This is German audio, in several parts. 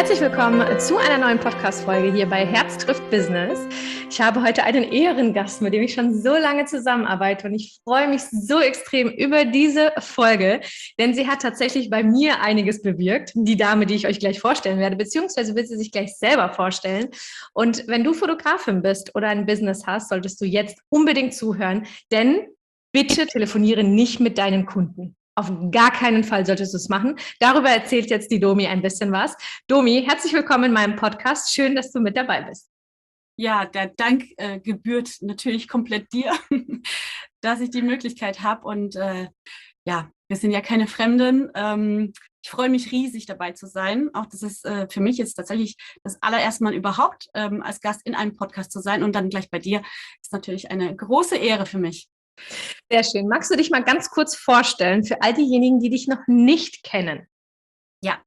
Herzlich willkommen zu einer neuen Podcast-Folge hier bei Herz trifft Business. Ich habe heute einen Ehrengast, mit dem ich schon so lange zusammenarbeite und ich freue mich so extrem über diese Folge, denn sie hat tatsächlich bei mir einiges bewirkt. Die Dame, die ich euch gleich vorstellen werde, beziehungsweise wird sie sich gleich selber vorstellen. Und wenn du Fotografin bist oder ein Business hast, solltest du jetzt unbedingt zuhören, denn bitte telefoniere nicht mit deinen Kunden. Auf gar keinen Fall solltest du es machen. Darüber erzählt jetzt die Domi ein bisschen was. Domi, herzlich willkommen in meinem Podcast. Schön, dass du mit dabei bist. Ja, der Dank gebührt natürlich komplett dir, dass ich die Möglichkeit habe. Und ja, wir sind ja keine Fremden. Ich freue mich riesig, dabei zu sein. Auch das ist für mich jetzt tatsächlich das allererste Mal überhaupt als Gast in einem Podcast zu sein und dann gleich bei dir ist natürlich eine große Ehre für mich. Sehr schön. Magst du dich mal ganz kurz vorstellen für all diejenigen, die dich noch nicht kennen? Ja,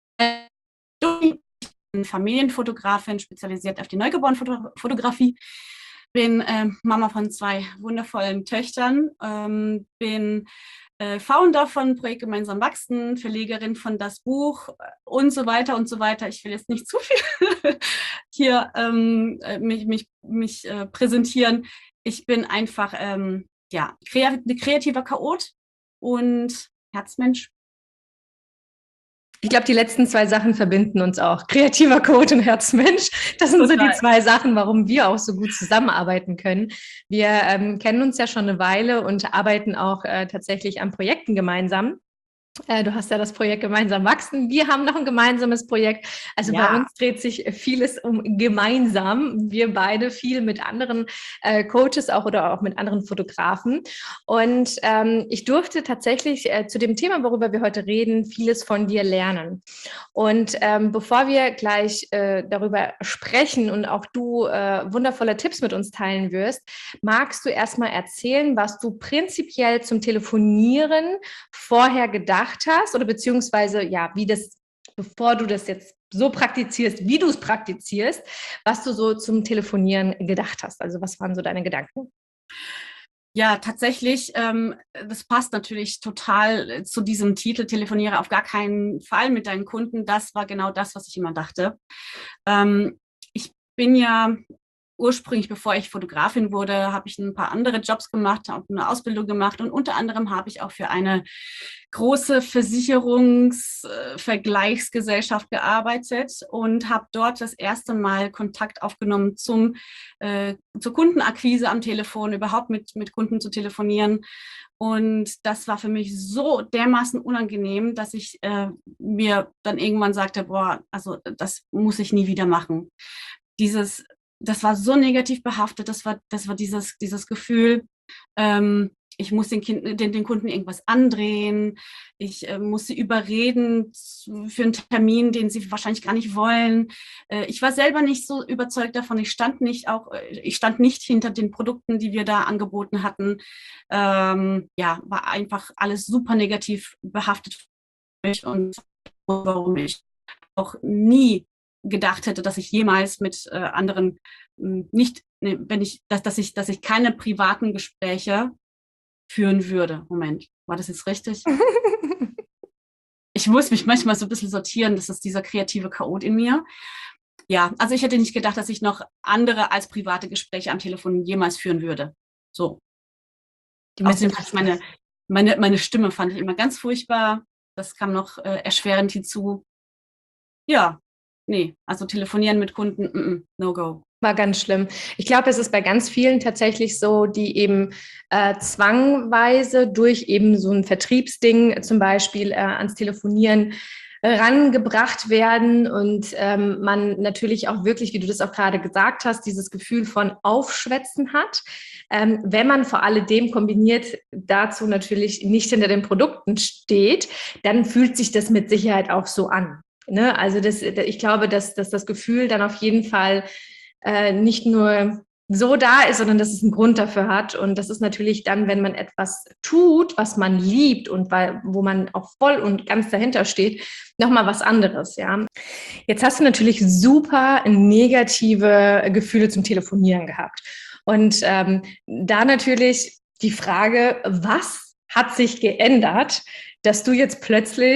ich bin Familienfotografin, spezialisiert auf die Neugeborenenfotografie. Bin Mama von 2 wundervollen Töchtern, bin Founder von Projekt Gemeinsam Wachsen, Verlegerin von Das Buch und so weiter und so weiter. Ich will jetzt nicht zu viel hier mich präsentieren. Ich bin einfach kreativer Chaot und Herzmensch. Ich glaube, die letzten 2 Sachen verbinden uns auch. Kreativer Code und Herzmensch. Das sind so die 2 Sachen, warum wir auch so gut zusammenarbeiten können. Wir kennen uns ja schon eine Weile und arbeiten auch tatsächlich an Projekten gemeinsam. Du hast ja das Projekt Gemeinsam Wachsen. Wir haben noch ein gemeinsames Projekt. Also ja. Bei uns dreht sich vieles um gemeinsam. Wir beide viel mit anderen Coaches auch oder auch mit anderen Fotografen. Und ich durfte tatsächlich zu dem Thema, worüber wir heute reden, vieles von dir lernen. Und bevor wir gleich darüber sprechen und auch du wundervolle Tipps mit uns teilen wirst, magst du erstmal erzählen, was du prinzipiell zum Telefonieren vorher gedacht hast oder beziehungsweise, ja, wie das, bevor du das jetzt so praktizierst, wie du es praktizierst, was du so zum Telefonieren gedacht hast. Also was waren so deine Gedanken? Ja, tatsächlich, das passt natürlich total zu diesem Titel, telefoniere auf gar keinen Fall mit deinen Kunden. Das war genau das, was ich immer dachte. Ich bin ja ursprünglich, bevor ich Fotografin wurde, habe ich ein paar andere Jobs gemacht, habe eine Ausbildung gemacht und unter anderem habe ich auch für eine große Versicherungsvergleichsgesellschaft gearbeitet und habe dort das erste Mal Kontakt aufgenommen zur Kundenakquise am Telefon, überhaupt mit Kunden zu telefonieren. Und das war für mich so dermaßen unangenehm, dass ich mir dann irgendwann sagte, boah, also das muss ich nie wieder machen. Das war so negativ behaftet, das war dieses Gefühl, ich muss den Kunden irgendwas andrehen, ich muss sie überreden für einen Termin, den sie wahrscheinlich gar nicht wollen. Ich war selber nicht so überzeugt davon, ich stand nicht hinter den Produkten, die wir da angeboten hatten. War einfach alles super negativ behaftet für mich und warum ich auch nie gedacht hätte, dass ich jemals mit anderen dass ich keine privaten Gespräche führen würde. Moment, war das jetzt richtig? Ich muss mich manchmal so ein bisschen sortieren, das ist dieser kreative Chaot in mir. Ja, also ich hätte nicht gedacht, dass ich noch andere als private Gespräche am Telefon jemals führen würde. So. Außerdem hatte ich meine Stimme fand ich immer ganz furchtbar. Das kam noch erschwerend hinzu. Ja, nee, also telefonieren mit Kunden, no go. War ganz schlimm. Ich glaube, es ist bei ganz vielen tatsächlich so, die eben zwangweise durch eben so ein Vertriebsding zum Beispiel ans Telefonieren rangebracht werden und man natürlich auch wirklich, wie du das auch gerade gesagt hast, dieses Gefühl von Aufschwätzen hat. Wenn man vor alledem kombiniert dazu natürlich nicht hinter den Produkten steht, dann fühlt sich das mit Sicherheit auch so an. Ne? Also ich glaube, dass das Gefühl dann auf jeden Fall nicht nur so da ist, sondern dass es einen Grund dafür hat. Und das ist natürlich dann, wenn man etwas tut, was man liebt und wo man auch voll und ganz dahinter steht, nochmal was anderes. Ja. Jetzt hast du natürlich super negative Gefühle zum Telefonieren gehabt. Und da natürlich die Frage, was hat sich geändert, dass du jetzt plötzlich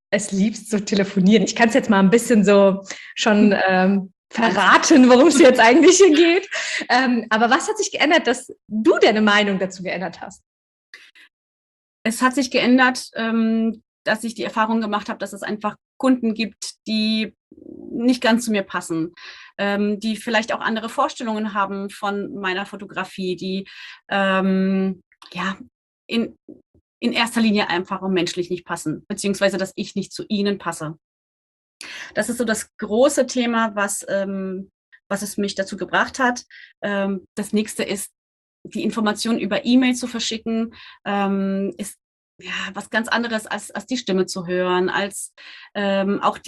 es liebst zu telefonieren. Ich kann es jetzt mal ein bisschen so schon verraten, worum es jetzt eigentlich hier geht. Aber was hat sich geändert, dass du deine Meinung dazu geändert hast? Es hat sich geändert, dass ich die Erfahrung gemacht habe, dass es einfach Kunden gibt, die nicht ganz zu mir passen, die vielleicht auch andere Vorstellungen haben von meiner Fotografie, die ja in erster Linie einfach menschlich nicht passen, beziehungsweise dass ich nicht zu ihnen passe. Das ist so das große Thema, was es mich dazu gebracht hat. Das nächste ist, die Information über E-Mail zu verschicken, ist ja was ganz anderes als die Stimme zu hören, als auch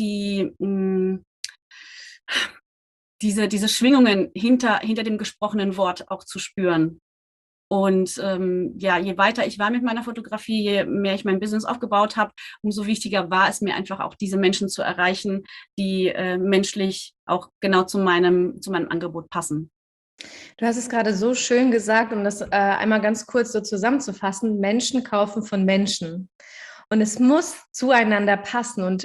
diese Schwingungen hinter dem gesprochenen Wort auch zu spüren. Und ja, je weiter ich war mit meiner Fotografie, je mehr ich mein Business aufgebaut habe, umso wichtiger war es mir einfach auch, diese Menschen zu erreichen, die menschlich auch genau zu meinem Angebot passen. Du hast es gerade so schön gesagt, um das einmal ganz kurz so zusammenzufassen. Menschen kaufen von Menschen. Und es muss zueinander passen. Und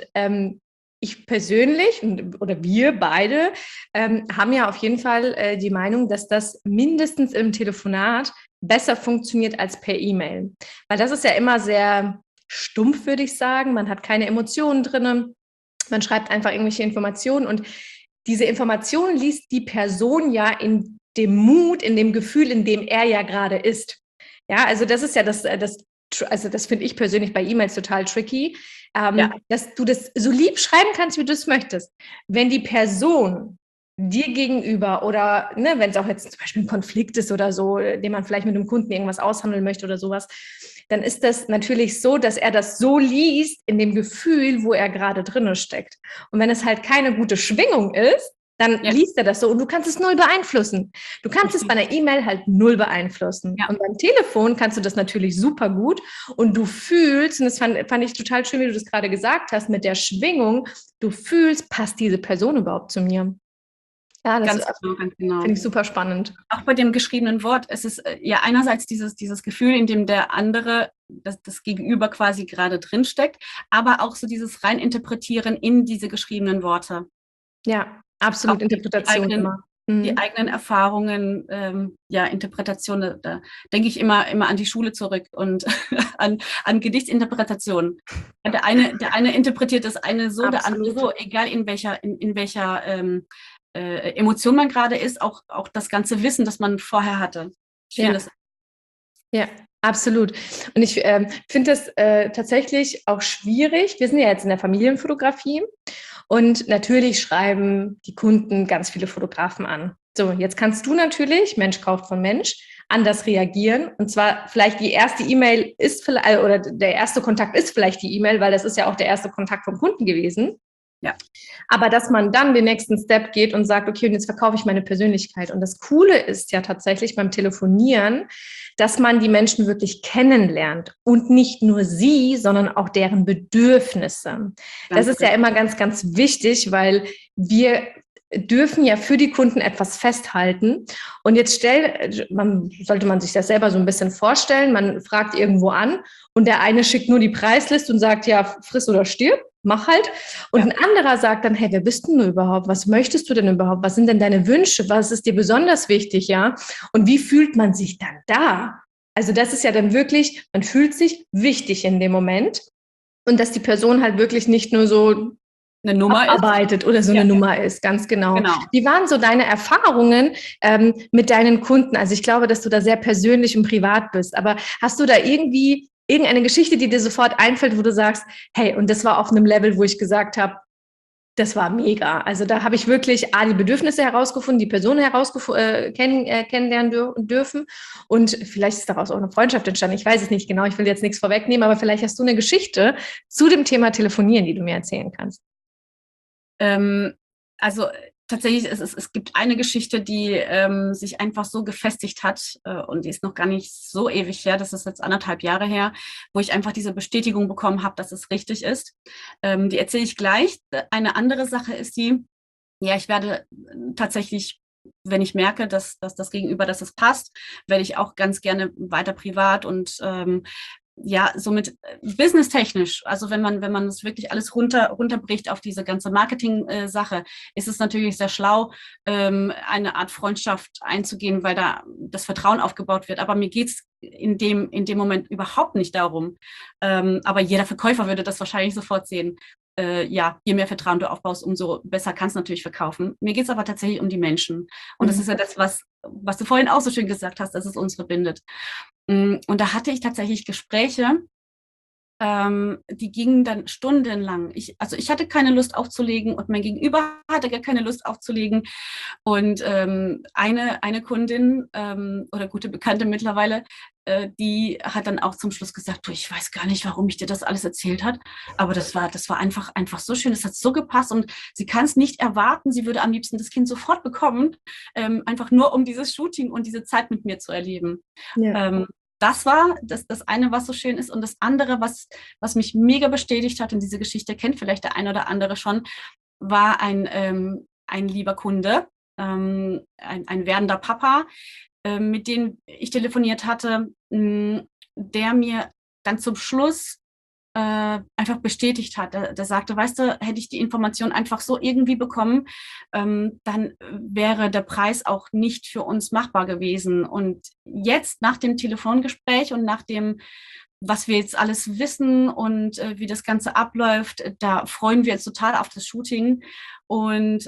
ich persönlich oder wir beide haben ja auf jeden Fall die Meinung, dass das mindestens im Telefonat besser funktioniert als per E-Mail. Weil das ist ja immer sehr stumpf, würde ich sagen. Man hat keine Emotionen drin. Man schreibt einfach irgendwelche Informationen und diese Informationen liest die Person ja in dem Mut, in dem Gefühl, in dem er ja gerade ist. Ja, also das ist ja also das finde ich persönlich bei E-Mails total tricky, Ja. dass du das so lieb schreiben kannst, wie du es möchtest. Wenn die Person dir gegenüber oder ne, wenn es auch jetzt zum Beispiel ein Konflikt ist oder so, den man vielleicht mit einem Kunden irgendwas aushandeln möchte oder sowas, dann ist das natürlich so, dass er das so liest in dem Gefühl, wo er gerade drinne steckt. Und wenn es halt keine gute Schwingung ist, dann liest er das so und du kannst es null beeinflussen. Du kannst es bei einer E-Mail halt null beeinflussen. Ja. Und beim Telefon kannst du das natürlich super gut und du fühlst, und das fand ich total schön, wie du das gerade gesagt hast, mit der Schwingung, du fühlst, passt diese Person überhaupt zu mir? Ja, das ganz genau. Finde ich super spannend. Auch bei dem geschriebenen Wort, es ist ja einerseits dieses Gefühl, in dem der andere, das Gegenüber quasi gerade drinsteckt, aber auch so dieses Reininterpretieren in diese geschriebenen Worte. Ja, absolut, Interpretation immer. Die eigenen Erfahrungen, ja, Interpretation, da denke ich immer an die Schule zurück und an Gedichtsinterpretation. Der eine interpretiert das eine so, absolut. Der andere so, egal in welcher Emotion man gerade ist, auch das ganze Wissen, das man vorher hatte. Ich finde das. Ja, absolut. Und ich finde das tatsächlich auch schwierig. Wir sind ja jetzt in der Familienfotografie und natürlich schreiben die Kunden ganz viele Fotografen an. So, jetzt kannst du natürlich, Mensch kauft von Mensch, anders reagieren. Und zwar vielleicht die erste E-Mail ist vielleicht, oder der erste Kontakt ist vielleicht die E-Mail, weil das ist ja auch der erste Kontakt vom Kunden gewesen. Ja. Aber dass man dann den nächsten Step geht und sagt, okay, und jetzt verkaufe ich meine Persönlichkeit. Und das Coole ist ja tatsächlich beim Telefonieren, dass man die Menschen wirklich kennenlernt und nicht nur sie, sondern auch deren Bedürfnisse. Das ist ja immer ganz, ganz wichtig, weil wir dürfen ja für die Kunden etwas festhalten. Und jetzt sollte man sich das selber so ein bisschen vorstellen, man fragt irgendwo an und der eine schickt nur die Preisliste und sagt, ja, friss oder stirb, mach halt. Und ein anderer sagt dann, hey, wer bist denn du überhaupt? Was möchtest du denn überhaupt? Was sind denn deine Wünsche? Was ist dir besonders wichtig, ja? Und wie fühlt man sich dann da? Also das ist ja dann wirklich, man fühlt sich wichtig in dem Moment. Und dass die Person halt wirklich nicht nur so eine Nummer arbeitet oder so eine Nummer ist, ganz genau. Wie waren so deine Erfahrungen mit deinen Kunden? Also ich glaube, dass du da sehr persönlich und privat bist, aber hast du da irgendeine Geschichte, die dir sofort einfällt, wo du sagst, hey, und das war auf einem Level, wo ich gesagt habe, das war mega. Also da habe ich wirklich die Bedürfnisse herausgefunden, die Person kennenlernen dürfen und vielleicht ist daraus auch eine Freundschaft entstanden. Ich weiß es nicht genau, ich will jetzt nichts vorwegnehmen, aber vielleicht hast du eine Geschichte zu dem Thema Telefonieren, die du mir erzählen kannst. Also tatsächlich, es gibt eine Geschichte, die sich einfach so gefestigt hat und die ist noch gar nicht so ewig her, das ist jetzt 1,5 Jahre her, wo ich einfach diese Bestätigung bekommen habe, dass es richtig ist. Die erzähle ich gleich. Eine andere Sache ist ich werde tatsächlich, wenn ich merke, dass das Gegenüber, dass es passt, werde ich auch ganz gerne weiter privat und ja, somit businesstechnisch, also wenn man das wirklich alles runterbricht auf diese ganze Marketing-Sache, ist es natürlich sehr schlau, eine Art Freundschaft einzugehen, weil da das Vertrauen aufgebaut wird. Aber mir geht's in dem Moment überhaupt nicht darum. Aber jeder Verkäufer würde das wahrscheinlich sofort sehen. Ja, je mehr Vertrauen du aufbaust, umso besser kannst du natürlich verkaufen. Mir geht's aber tatsächlich um die Menschen. Und das ist ja das, was du vorhin auch so schön gesagt hast, dass es uns verbindet. Und da hatte ich tatsächlich Gespräche, die gingen dann stundenlang. Ich hatte keine Lust aufzulegen und mein Gegenüber hatte gar keine Lust aufzulegen. Und eine Kundin oder gute Bekannte mittlerweile, die hat dann auch zum Schluss gesagt, du, ich weiß gar nicht, warum ich dir das alles erzählt hat, aber das war einfach so schön, das hat so gepasst und sie kann es nicht erwarten, sie würde am liebsten das Kind sofort bekommen, einfach nur um dieses Shooting und diese Zeit mit mir zu erleben. Ja. Das war das eine, was so schön ist. Und das andere, was mich mega bestätigt hat, und diese Geschichte kennt vielleicht der eine oder andere schon, war ein lieber Kunde, ein werdender Papa, mit dem ich telefoniert hatte, der mir dann zum Schluss einfach bestätigt hat. Der sagte, weißt du, hätte ich die Information einfach so irgendwie bekommen, dann wäre der Preis auch nicht für uns machbar gewesen. Und jetzt nach dem Telefongespräch und nach dem, was wir jetzt alles wissen und wie das Ganze abläuft, da freuen wir uns total auf das Shooting. Und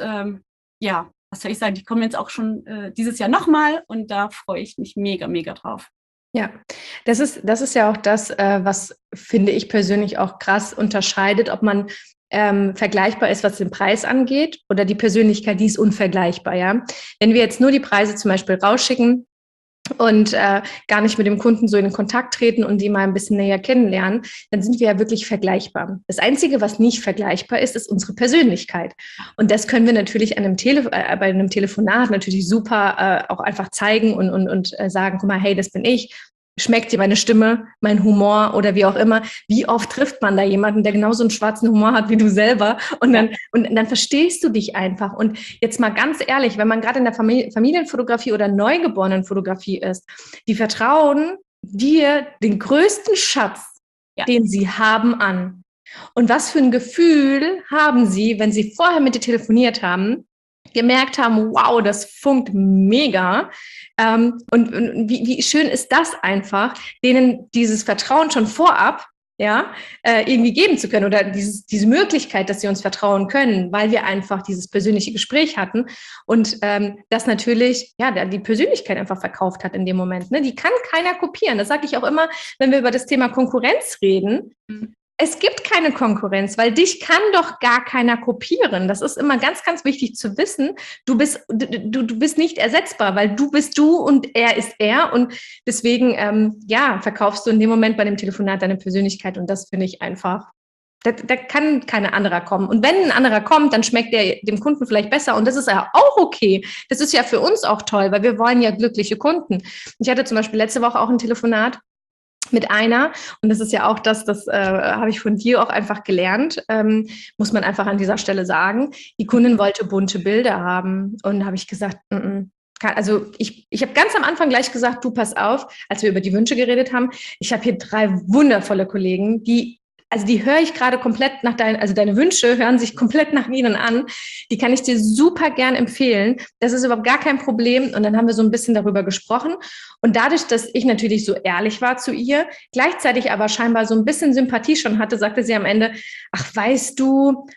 ja, was soll ich sagen, die kommen jetzt auch schon dieses Jahr nochmal und da freue ich mich mega, mega drauf. Ja, das ist ja auch das, was, finde ich persönlich, auch krass unterscheidet, ob man vergleichbar ist, was den Preis angeht, oder die Persönlichkeit, die ist unvergleichbar, ja. Wenn wir jetzt nur die Preise zum Beispiel rausschicken und gar nicht mit dem Kunden so in Kontakt treten und die mal ein bisschen näher kennenlernen, dann sind wir ja wirklich vergleichbar. Das Einzige, was nicht vergleichbar ist, ist unsere Persönlichkeit. Und das können wir natürlich bei einem Telefonat natürlich super auch einfach zeigen und sagen, guck mal, hey, das bin ich. Schmeckt dir meine Stimme, mein Humor oder wie auch immer? Wie oft trifft man da jemanden, der genauso einen schwarzen Humor hat wie du selber? Und dann verstehst du dich einfach. Und jetzt mal ganz ehrlich, wenn man gerade in der Familienfotografie oder Neugeborenenfotografie ist, die vertrauen dir den größten Schatz, den sie haben, an. Und was für ein Gefühl haben sie, wenn sie vorher mit dir telefoniert haben, gemerkt haben, wow, das funkt mega. Und wie schön ist das einfach, denen dieses Vertrauen schon vorab irgendwie geben zu können oder diese Möglichkeit, dass sie uns vertrauen können, weil wir einfach dieses persönliche Gespräch hatten und das natürlich die Persönlichkeit einfach verkauft hat in dem Moment. Ne? Die kann keiner kopieren. Das sage ich auch immer, wenn wir über das Thema Konkurrenz reden. Es gibt keine Konkurrenz, weil dich kann doch gar keiner kopieren. Das ist immer ganz, ganz wichtig zu wissen. Du bist nicht ersetzbar, weil du bist du und er ist er. Und deswegen, verkaufst du in dem Moment bei dem Telefonat deine Persönlichkeit. Und das finde ich einfach, da kann kein anderer kommen. Und wenn ein anderer kommt, dann schmeckt der dem Kunden vielleicht besser. Und das ist ja auch okay. Das ist ja für uns auch toll, weil wir wollen ja glückliche Kunden. Ich hatte zum Beispiel letzte Woche auch ein Telefonat mit einer, und das ist ja auch das habe ich von dir auch einfach gelernt, muss man einfach an dieser Stelle sagen. Die Kundin wollte bunte Bilder haben und habe ich gesagt, also ich habe ganz am Anfang gleich gesagt, du pass auf, als wir über die Wünsche geredet haben, ich habe hier 3 wundervolle Kollegen, die höre ich gerade komplett deine Wünsche hören sich komplett nach ihnen an. Die kann ich dir super gern empfehlen. Das ist überhaupt gar kein Problem. Und dann haben wir so ein bisschen darüber gesprochen. Und dadurch, dass ich natürlich so ehrlich war zu ihr, gleichzeitig aber scheinbar so ein bisschen Sympathie schon hatte, sagte sie am Ende, ach, weißt du,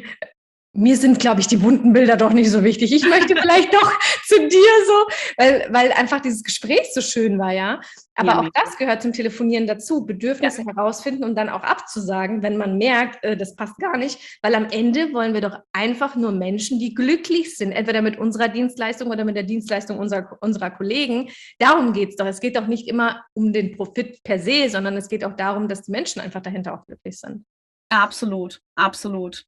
mir sind, glaube ich, die bunten Bilder doch nicht so wichtig. Ich möchte vielleicht doch zu dir so, weil einfach dieses Gespräch so schön war, ja. Aber auch das gehört zum Telefonieren dazu, Bedürfnisse herausfinden und dann auch abzusagen, wenn man merkt, das passt gar nicht. Weil am Ende wollen wir doch einfach nur Menschen, die glücklich sind, entweder mit unserer Dienstleistung oder mit der Dienstleistung unserer Kollegen. Darum geht es doch. Es geht doch nicht immer um den Profit per se, sondern es geht auch darum, dass die Menschen einfach dahinter auch glücklich sind. Absolut, absolut.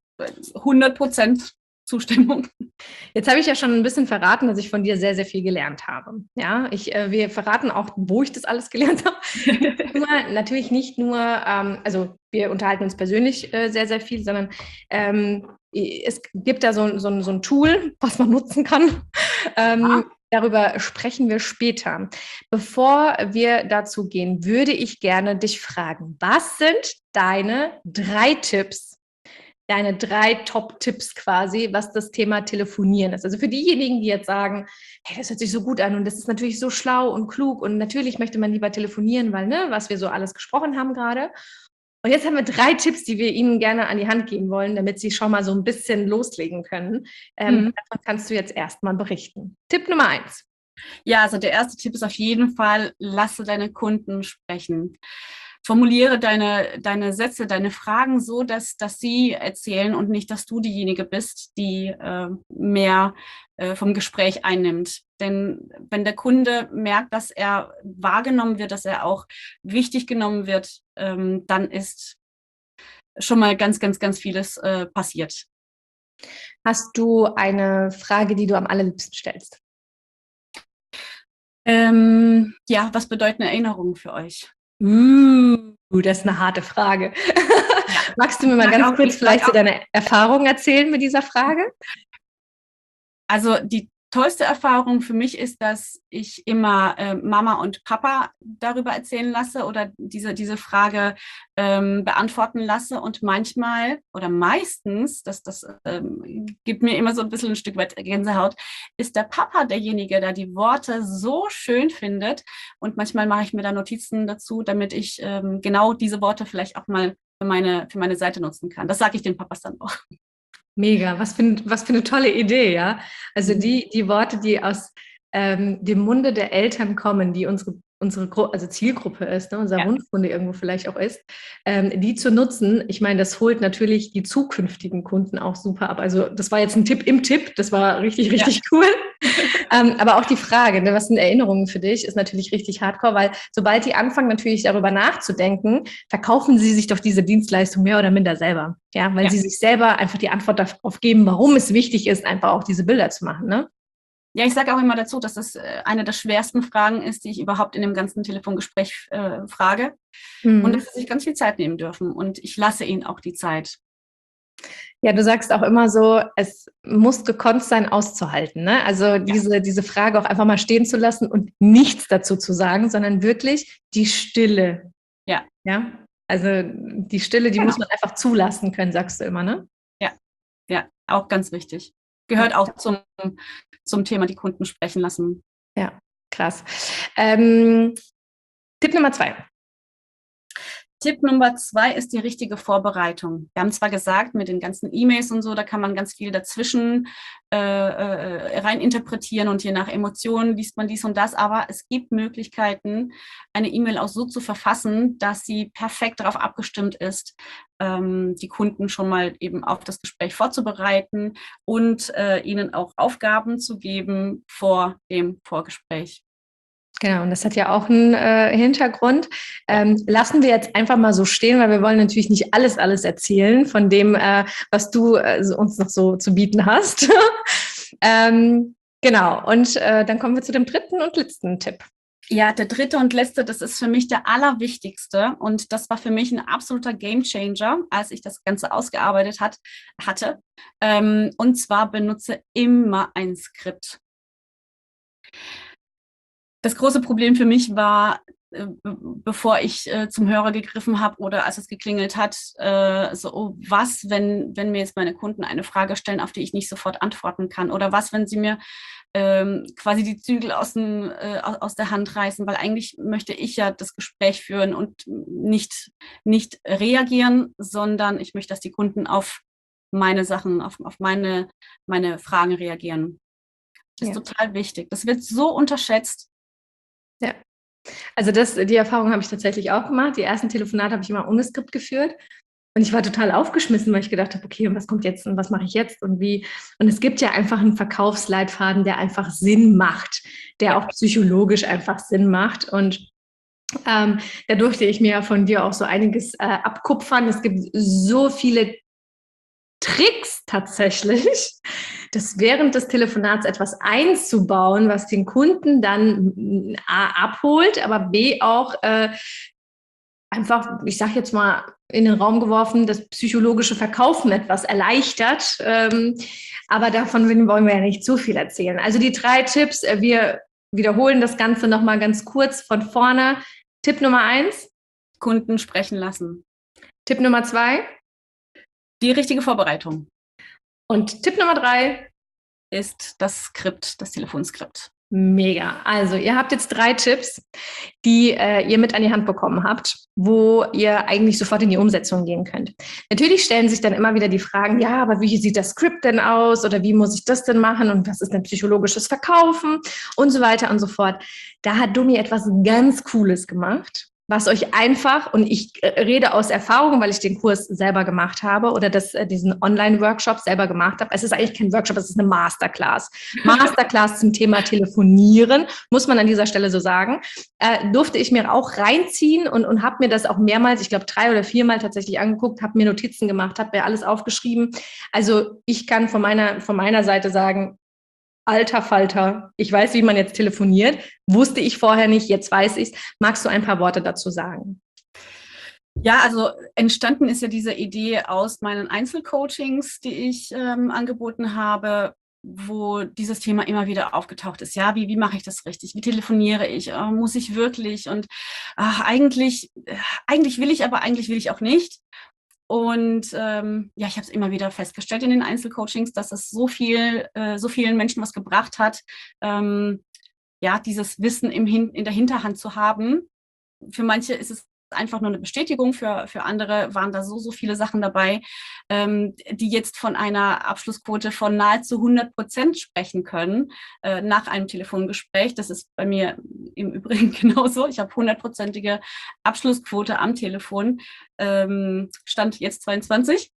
100% Zustimmung. Jetzt habe ich ja schon ein bisschen verraten, dass ich von dir sehr, sehr viel gelernt habe. Ja, wir verraten auch, wo ich das alles gelernt habe. Natürlich nicht nur, also wir unterhalten uns persönlich sehr, sehr viel, sondern es gibt da so ein Tool, was man nutzen kann. darüber sprechen wir später. Bevor wir dazu gehen, würde ich gerne dich fragen, was sind deine 3 Tipps, deine 3 Top-Tipps quasi, was das Thema Telefonieren ist? Also für diejenigen, die jetzt sagen, hey, das hört sich so gut an und das ist natürlich so schlau und klug und natürlich möchte man lieber telefonieren, weil, ne, was wir so alles gesprochen haben gerade. Und jetzt haben wir 3 Tipps, die wir Ihnen gerne an die Hand geben wollen, damit Sie schon mal so ein bisschen loslegen können. Davon kannst du jetzt erstmal berichten. Tipp Nummer 1. Ja, also der erste Tipp ist auf jeden Fall, lasse deine Kunden sprechen. Formuliere deine Sätze, deine Fragen so, dass sie erzählen und nicht, dass du diejenige bist, die mehr vom Gespräch einnimmt. Denn wenn der Kunde merkt, dass er wahrgenommen wird, dass er auch wichtig genommen wird, dann ist schon mal ganz, ganz, ganz vieles passiert. Hast du eine Frage, die du am allerliebsten stellst? Ja, was bedeuten Erinnerungen für euch? Das ist eine harte Frage. Ja. Magst du mir mal ganz kurz vielleicht so deine Erfahrungen erzählen mit dieser Frage? Also die tollste Erfahrung für mich ist, dass ich immer Mama und Papa darüber erzählen lasse oder diese Frage beantworten lasse. Und manchmal oder meistens, das gibt mir immer so ein bisschen ein Stück weit Gänsehaut, ist der Papa derjenige, der die Worte so schön findet. Und manchmal mache ich mir da Notizen dazu, damit ich genau diese Worte vielleicht auch mal für meine Seite nutzen kann. Das sage ich den Papas dann auch. Mega, was für eine tolle Idee, ja. Also die Worte, die aus dem Munde der Eltern kommen, die unsere also Zielgruppe ist, ne, unser Wunschkunde irgendwo vielleicht auch ist, die zu nutzen. Ich meine, das holt natürlich die zukünftigen Kunden auch super ab. Also das war jetzt ein Tipp im Tipp, das war richtig, richtig cool. Aber auch die Frage, ne, was sind Erinnerungen für dich, ist natürlich richtig hardcore, weil sobald die anfangen, natürlich darüber nachzudenken, verkaufen sie sich doch diese Dienstleistung mehr oder minder selber. Ja, weil sie sich selber einfach die Antwort darauf geben, warum es wichtig ist, einfach auch diese Bilder zu machen, ne? Ja, ich sage auch immer dazu, dass das eine der schwersten Fragen ist, die ich überhaupt in dem ganzen Telefongespräch frage. Und dass sie sich ganz viel Zeit nehmen dürfen. Und ich lasse ihnen auch die Zeit. Ja, du sagst auch immer so, es muss gekonnt sein, auszuhalten, ne? Also diese Frage auch einfach mal stehen zu lassen und nichts dazu zu sagen, sondern wirklich die Stille. Ja. Ja. Also die Stille, die muss man einfach zulassen können, sagst du immer, ne? Ja, auch ganz wichtig. Gehört auch zum Thema, die Kunden sprechen lassen. Ja, krass. Tipp Nummer 2. Tipp Nummer 2 ist die richtige Vorbereitung. Wir haben zwar gesagt, mit den ganzen E-Mails und so, da kann man ganz viel dazwischen rein interpretieren und je nach Emotionen liest man dies und das, aber es gibt Möglichkeiten, eine E-Mail auch so zu verfassen, dass sie perfekt darauf abgestimmt ist, die Kunden schon mal eben auf das Gespräch vorzubereiten und ihnen auch Aufgaben zu geben vor dem Vorgespräch. Genau, und das hat ja auch einen Hintergrund. Lassen wir jetzt einfach mal so stehen, weil wir wollen natürlich nicht alles erzählen von dem, was du uns noch so zu bieten hast. Genau, und dann kommen wir zu dem 3. und letzten Tipp. Ja, der 3. und letzte, das ist für mich der allerwichtigste und das war für mich ein absoluter Gamechanger, als ich das Ganze ausgearbeitet hatte. Und zwar benutze immer ein Skript. Das große Problem für mich war, bevor ich zum Hörer gegriffen habe oder als es geklingelt hat, was, wenn mir jetzt meine Kunden eine Frage stellen, auf die ich nicht sofort antworten kann? Oder was, wenn sie mir quasi die Zügel aus der Hand reißen? Weil eigentlich möchte ich ja das Gespräch führen und nicht reagieren, sondern ich möchte, dass die Kunden auf meine Sachen, auf meine Fragen reagieren. Das ist total wichtig. Das wird so unterschätzt. Ja, also die Erfahrung habe ich tatsächlich auch gemacht. Die ersten Telefonate habe ich immer ohne Skript geführt. Und ich war total aufgeschmissen, weil ich gedacht habe, okay, und was kommt jetzt und was mache ich jetzt und wie? Und es gibt ja einfach einen Verkaufsleitfaden, der einfach Sinn macht, der auch psychologisch einfach Sinn macht. Und da durfte ich mir ja von dir auch so einiges abkupfern. Es gibt so viele Tricks tatsächlich, das während des Telefonats etwas einzubauen, was den Kunden dann A abholt, aber B auch einfach, ich sage jetzt mal in den Raum geworfen, das psychologische Verkaufen etwas erleichtert. Aber davon wollen wir ja nicht zu viel erzählen. Also die 3 Tipps, wir wiederholen das Ganze nochmal ganz kurz von vorne. Tipp Nummer 1. Kunden sprechen lassen. Tipp Nummer 2. Die richtige Vorbereitung. Und Tipp Nummer 3 ist das Skript, das Telefonskript. Mega. Also ihr habt jetzt 3 Tipps, die ihr mit an die Hand bekommen habt, wo ihr eigentlich sofort in die Umsetzung gehen könnt. Natürlich stellen sich dann immer wieder die Fragen, ja, aber wie sieht das Skript denn aus oder wie muss ich das denn machen und was ist denn psychologisches Verkaufen und so weiter und so fort. Da hat Domi etwas ganz Cooles gemacht, was euch einfach, und ich rede aus Erfahrung, weil ich den Kurs selber gemacht habe oder diesen Online-Workshop selber gemacht habe. Es ist eigentlich kein Workshop, es ist eine Masterclass. Masterclass zum Thema Telefonieren, muss man an dieser Stelle so sagen. Durfte ich mir auch reinziehen und habe mir das auch mehrmals, ich glaube 3 oder 4 Mal tatsächlich angeguckt, habe mir Notizen gemacht, habe mir alles aufgeschrieben. Also ich kann von meiner Seite sagen, alter Falter, ich weiß, wie man jetzt telefoniert, wusste ich vorher nicht, jetzt weiß ich es. Magst du ein paar Worte dazu sagen? Ja, also entstanden ist ja diese Idee aus meinen Einzelcoachings, die ich angeboten habe, wo dieses Thema immer wieder aufgetaucht ist. Ja, wie mache ich das richtig? Wie telefoniere ich? Muss ich wirklich? Und eigentlich will ich, aber eigentlich will ich auch nicht. Und ja, ich habe es immer wieder festgestellt in den Einzelcoachings, dass es so vielen Menschen was gebracht hat, ja, dieses Wissen in der Hinterhand zu haben. Für manche ist es einfach nur eine Bestätigung, für andere waren da so viele Sachen dabei, die jetzt von einer Abschlussquote von nahezu 100% sprechen können nach einem Telefongespräch. Das ist bei mir im Übrigen genauso. Ich habe 100%ige Abschlussquote am Telefon, Stand jetzt 22.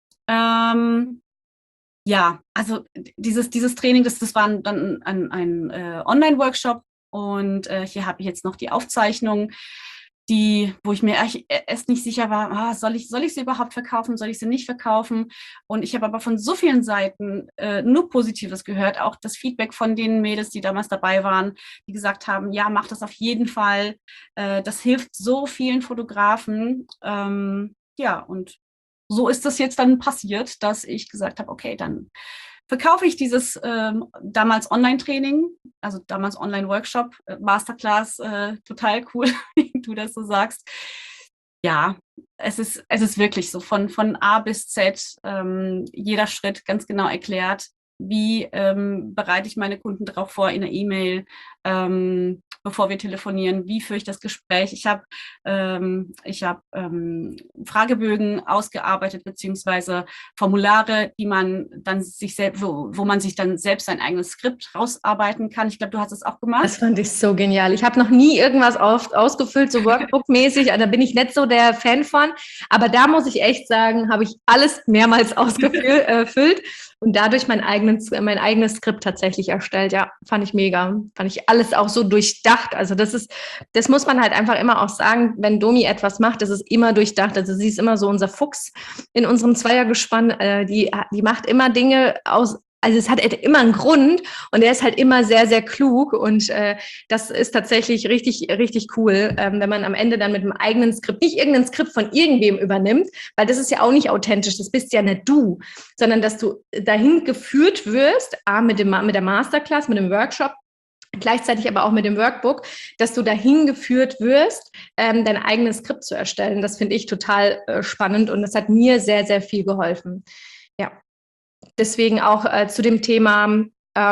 Ja, also dieses Training, das war dann ein Online-Workshop und hier habe ich jetzt noch die Aufzeichnung, wo ich mir erst nicht sicher war, soll ich sie überhaupt verkaufen, soll ich sie nicht verkaufen? Und ich habe aber von so vielen Seiten nur Positives gehört, auch das Feedback von den Mädels, die damals dabei waren, die gesagt haben, ja, mach das auf jeden Fall. Das hilft so vielen Fotografen. Ja, und so ist das jetzt dann passiert, dass ich gesagt habe, okay, dann verkaufe ich dieses damals Online-Training, also damals Online-Workshop, Masterclass, total cool, wie du das so sagst. Ja, es ist wirklich so von A bis Z, jeder Schritt ganz genau erklärt. Wie bereite ich meine Kunden darauf vor in der E-Mail, bevor wir telefonieren? Wie führe ich das Gespräch? Ich habe Fragebögen ausgearbeitet, beziehungsweise Formulare, die man dann wo man sich dann selbst sein eigenes Skript rausarbeiten kann. Ich glaube, du hast es auch gemacht. Das fand ich so genial. Ich habe noch nie irgendwas ausgefüllt, so Workbook-mäßig. Da bin ich nicht so der Fan von. Aber da muss ich echt sagen, habe ich alles mehrmals ausgefüllt und dadurch mein eigenes Skript tatsächlich erstellt. Ja, fand ich mega. Fand ich alles auch so durchdacht. Also das muss man halt einfach immer auch sagen, wenn Domi etwas macht, das ist immer durchdacht. Also sie ist immer so unser Fuchs in unserem Zweiergespann. Die macht immer Dinge aus. Also es hat immer einen Grund und er ist halt immer sehr, sehr klug und das ist tatsächlich richtig, richtig cool, wenn man am Ende dann mit einem eigenen Skript, nicht irgendein Skript von irgendwem übernimmt, weil das ist ja auch nicht authentisch, das bist ja nicht du, sondern dass du dahin geführt wirst, mit der Masterclass, mit dem Workshop, gleichzeitig aber auch mit dem Workbook, dass du dahin geführt wirst, dein eigenes Skript zu erstellen. Das finde ich total spannend und das hat mir sehr, sehr viel geholfen. Ja. Deswegen auch zu dem Thema,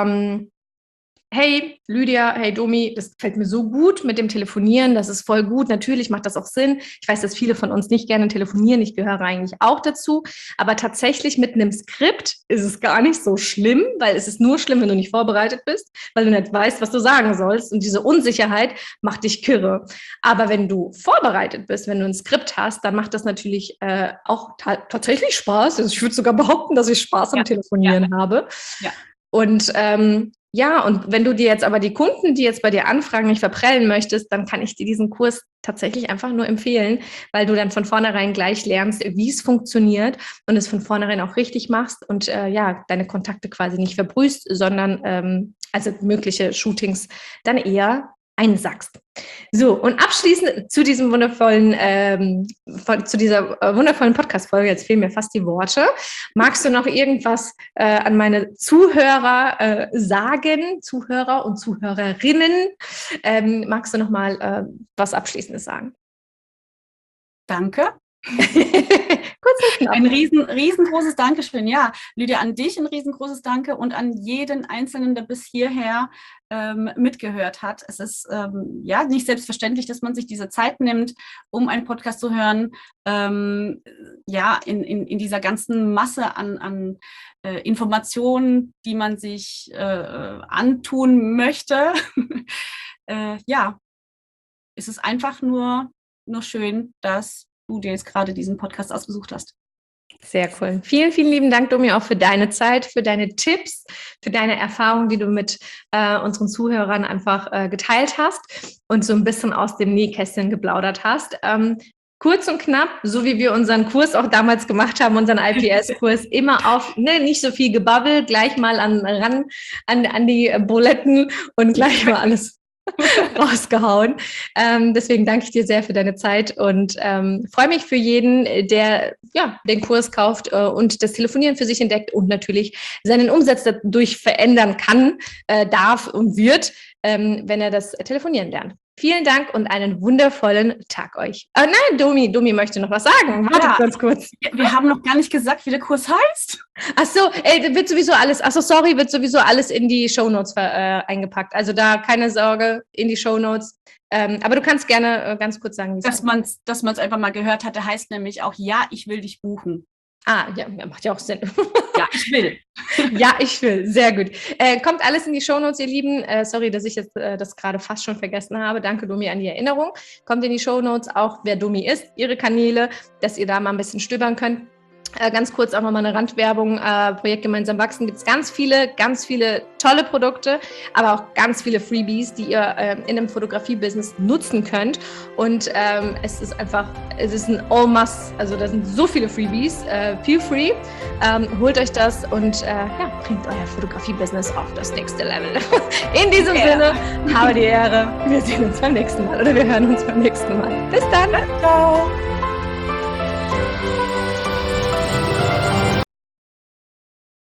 hey Lydia, hey Domi, das gefällt mir so gut mit dem Telefonieren, das ist voll gut, natürlich macht das auch Sinn. Ich weiß, dass viele von uns nicht gerne telefonieren, ich gehöre eigentlich auch dazu, aber tatsächlich mit einem Skript ist es gar nicht so schlimm, weil es ist nur schlimm, wenn du nicht vorbereitet bist, weil du nicht weißt, was du sagen sollst und diese Unsicherheit macht dich kirre. Aber wenn du vorbereitet bist, wenn du ein Skript hast, dann macht das natürlich auch tatsächlich Spaß. Also ich würde sogar behaupten, dass ich Spaß am Telefonieren habe. Ja. Und ja, und wenn du dir jetzt aber die Kunden, die jetzt bei dir anfragen, nicht verprellen möchtest, dann kann ich dir diesen Kurs tatsächlich einfach nur empfehlen, weil du dann von vornherein gleich lernst, wie es funktioniert und es von vornherein auch richtig machst und ja, deine Kontakte quasi nicht verbrühst, sondern also mögliche Shootings dann eher einsagst. So, und abschließend zu diesem wundervollen, zu dieser wundervollen Podcast-Folge, jetzt fehlen mir fast die Worte. Magst du noch irgendwas an meine Zuhörer sagen, Zuhörer und Zuhörerinnen? Magst du noch mal was Abschließendes sagen? Danke. Ein riesengroßes Dankeschön. Ja, Lydia, an dich ein riesengroßes Danke und an jeden Einzelnen, der bis hierher mitgehört hat. Es ist ja nicht selbstverständlich, dass man sich diese Zeit nimmt, um einen Podcast zu hören. Ja, in dieser ganzen Masse an Informationen, die man sich antun möchte. Ja, es ist einfach nur schön, dass du dir jetzt gerade diesen Podcast ausgesucht hast. Sehr cool. Vielen, vielen lieben Dank, Domi, auch für deine Zeit, für deine Tipps, für deine Erfahrungen, die du mit unseren Zuhörern einfach geteilt hast und so ein bisschen aus dem Nähkästchen geplaudert hast. Kurz und knapp, so wie wir unseren Kurs auch damals gemacht haben, unseren IPS-Kurs, immer auf, nicht so viel Gebabbel, gleich mal an die Buletten und gleich mal alles rausgehauen. Deswegen danke ich dir sehr für deine Zeit und freue mich für jeden, der den Kurs kauft und das Telefonieren für sich entdeckt und natürlich seinen Umsatz dadurch verändern kann, darf und wird, wenn er das Telefonieren lernt. Vielen Dank und einen wundervollen Tag euch. Nein, Domi möchte noch was sagen. Warte ganz kurz. Wir haben noch gar nicht gesagt, wie der Kurs heißt. Ach so, wird sowieso alles in die Shownotes eingepackt. Also da keine Sorge, in die Shownotes. Aber du kannst gerne ganz kurz sagen, wie es dass man es einfach mal gehört hat. Der heißt nämlich auch, ja, ich will dich buchen. Ah, ja, macht ja auch Sinn. Ja, ich will. Ja, ich will. Sehr gut. Kommt alles in die Shownotes, ihr Lieben. Sorry, dass ich jetzt das gerade fast schon vergessen habe. Danke, Domi, an die Erinnerung. Kommt in die Shownotes auch, wer Domi ist, ihre Kanäle, dass ihr da mal ein bisschen stöbern könnt. Ganz kurz auch nochmal eine Randwerbung. Projekt Gemeinsam Wachsen gibt es ganz viele tolle Produkte, aber auch ganz viele Freebies, die ihr in einem Fotografie-Business nutzen könnt. Und es ist ein All-Must. Also da sind so viele Freebies. Feel free. Holt euch das und bringt euer Fotografie-Business auf das nächste Level. In diesem Sinne, habe die Ehre. Wir sehen uns beim nächsten Mal oder wir hören uns beim nächsten Mal. Bis dann. Ciao.